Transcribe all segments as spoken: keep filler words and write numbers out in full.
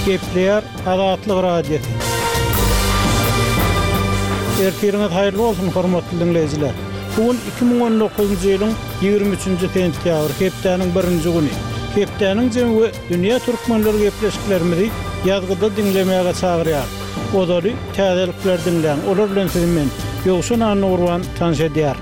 Gepleyer Azatlyk radiosu. Erkeriňiz haýyrly bolsun hormatly dinleýijiler. Bugün iki bin on dokuzunçy ýylyň ýygrimi üçünçi sentýabr, hepdeniň birinji güni. Hepdeniň jemgy dünýä türkmenleri gepleşiklerimizi ýazgyda dinlemäge çagyrýar. Odary täzelikler dinleýän, olar bilen sizi men Ýogşan Anurwan tanşedýär.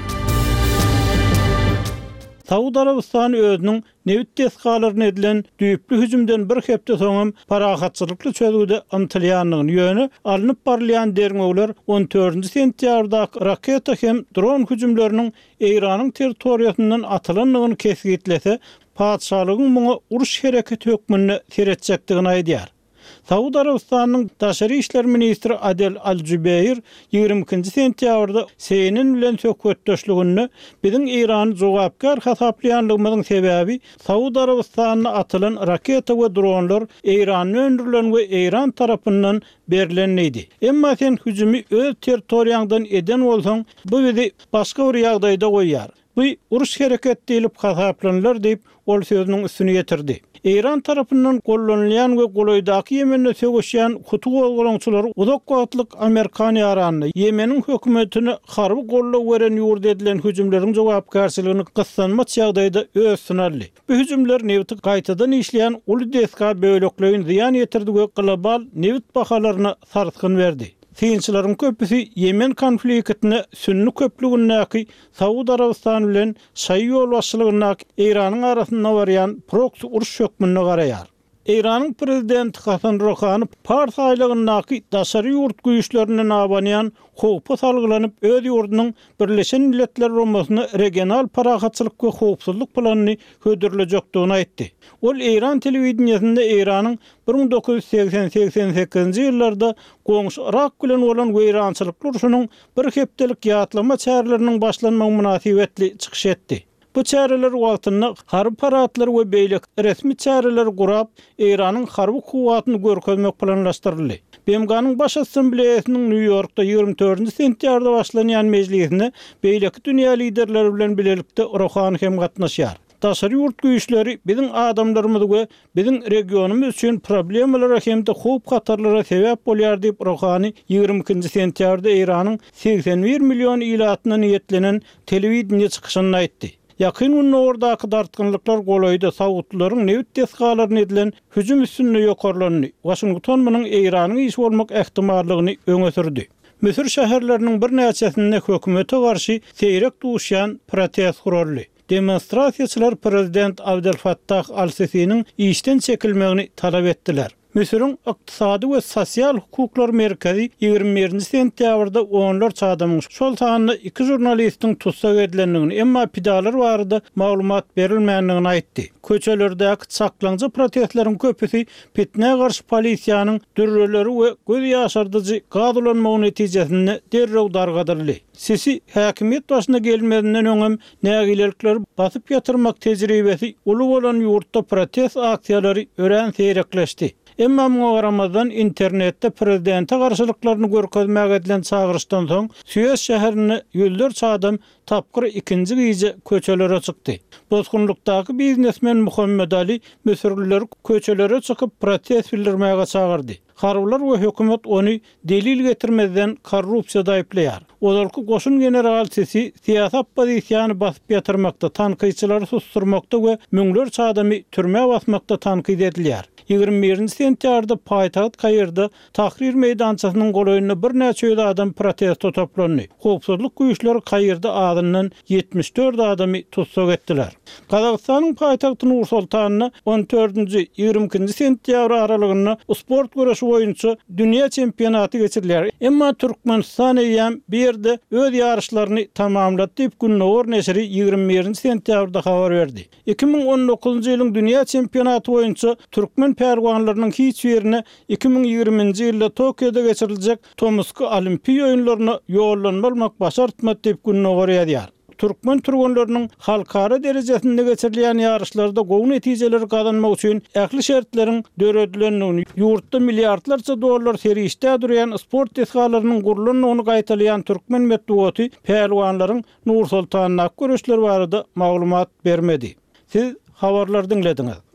Saudi Arabistany özüniň Nevit tesgalaryna edilen düýüplü hüjümden bir hepde soňam parahatçylykly çözgüde ymtylýanlygyny ýöne alınıp barlayan derňegler on dördünçi sentýabrda raketa hem dron hüjümleriniň Iranyň territoriýasyndan atylanlygyny kesgitlese, padşalygyň muňa uruş hereketi hökmüne seretjekdigini aýdýar. Saudi Arabistanyň Daşary işler ministri Adel Al-Jubeir ýygrimi ikinji sentýabrda seýinin bilen söhbetdeşligini biziň Irany jogapkar hasaplaýanlygymyzyň sebäbi Saudi Arabistanyna atylan raketa we dronlar Iranyň öndürilen we Iran tarapyndan berilen idi. Emma sen hüjümi öz territoriýaňdan eden bolsaň, bu bizi başga bir ýagdaýda goýýar. Bu uruş hereketi diýilip hasaplanýar diýip ol sözüniň üstüne getirdi. Iran tarapyndan gollanýan we golaýdaky Ýemende sögüşýän Hutu golgolaňçylary uzak wagtlyk Amerikan ýaranyny Ýemeniň hökümetini harby gollaw beren ýurda edilen hüjümleriň jogapkarçylygyny gyssanmaç ýagdaýda öz sunarly. Bu hüjümler Neviti gaýtadan işleýän uly deska böwleklerini ziýan ýetirdi we global Nevit bahalaryna sarsgyn berdi. Siyinçilerin köpüsi Yemen konfliktine sünni köplüğünnäki Saudi Arabistan bilen şaý ýol başçylygynyň Iranyň arasynda barýan proxy uruş hökmüne garaýar. Iranyň prezidenti Hasan Rouhani Pars aýlygynyň daşary ýurt güýçlerinden abanýan howpa salgylanyp öz ýurdunyň Birleşen Milletler Romasyny regional parahatçylyk we howpsuzlyk planyny hödürlejekdigini aýtdy. Ol Iran telewizionyasynda Iranyň bir ming dokuz ýüz seksen seksen sekizinçi ýyllarda goňşy Irak bilen bolan weýrançylyk uruşunyň bir hepdelik ýatlama çäreleriniň başlanmagy münasibetli çykyş etdi. Bu çäreler wagtynda harby paraatlar we beýlik resmi çäreler gurap, Iranyň harby kuwatyny görkezmek planlaşdyryldy. B M G'nyň baş assambleýasynyň New Yorkda ýygrimi dördünçi sentýabrda başlanýan mejlisinde beýlik dünýä liderleri bilen bilelikde Rouhani hem gatnaşýar. Daşary ýurt güýçleri biziň adamlarymyzy we biziň regionumyz üçin problemlara hem de howp hatarlara sebäp bolýar diýip Rouhani ýygrimi ikinji sentýabrda Iranyň seksen bir million ilatyna niýetlenen telewizionda çykyşyny aýtdy. Yakın günde oradaky dartgynlyklar golaýdy Saudlaryň Nevit tesgalaryna edilen hüjüm üstünde ýokarlanyny, Washington munyň Iranyň iş bolmak ähtimallygyny öňe sürdi. Misir şäherleriniň bir näçesinde hökümete garşy seýrek duşýan protest guruldy. Demonstrasiýaçylar prezident Abdel Fattah al-Sisi'niň işden çekilmegini talap etdiler. Misiriň ykdysady we sosial hukuklar merkezi ýygrimi birinji sentýabrda onlarça adamyň şol sanyny iki jurnalistiň tutsak edilendigini, emma pidalar barada maglumat berilmänligini aýtdy. Köçelerdäki çaklanjy protestleriň köpüsi fitne garşy polisiýanyň dürreleri we göz ýaşardyjy gadylanmagy netijesinde derrew dargadyrly. Sisi häkimiýet başyna gelmedinden öňem nägilelikleri basyp ýatyrmak tejribesi uly bolan ýurtda protest aksiýalary ören seýrekleşdi. Emma muňa garamazdan internetde prezidente garşylyklaryny görkezmäge edilen çagyrşdan soň Süýez şäherini ýüzlerçe adam tapkyr ikinji gyýja köçelere çykdy. Bozgunlukdaky biznesmen Muhammed Ali Misirliler köçelere çykyp protest bildirmäge çagyrdy. Harbylar we hökümet ony delil getirmeden korrupsiýada aýplaýar. Olarky goşun general Sisi siýasat pozisiýany basyp ýatyrmakda, tankyçylary susturmakda we müňlerçe adamy türme basmakda tankyd edilýär. ýygrimi birinji sentýabrda paýtagat Kayrda Tahrir meýdançasynyň golaýyna bir näçe ýüz adam protesto toplandy. Howpsuzlyk güýçleri Kayrda adından yetmiş dört adamy tutsak etdiler. Kazakstanyň paýtagty Nur-Sultanyna on dördünçi ýygrimi ikinji sentýabr aralygynda sport güreşi boýunça dünýä çempionaty geçirilýär. Emma Türkmenistan ýa bir ýerde öz ýarışlaryny tamamlady diýip Günnowar neşri ýygrimi birinji sentýabrda habar berdi. iki bin on dokuzunçy ýylyň dünýä çempionaty boýunça Türkmen perwanlarynyň hiç ýerine iki bin ýygrimiňji ýylda Tokioda geçiriljek Tomsk Olimpiýa oýunlaryna ýollanmak başartmak diýip Günnowar ýazýar. Türkmen türgünlerinin halkara derejesinde geçirilen yarışlarda gowy netijeleri kazanmak üçin ähli şertlerin döredilenini, yurtda milyardlarça dolar serişde duran sport tesgalarynyň gurulanyny gaýtalayan Türkmen medeniýeti pehlwanlaryň Nur Sultanyna görüşleri barada maglumat bermedi. Siz habarlar dinlediniz.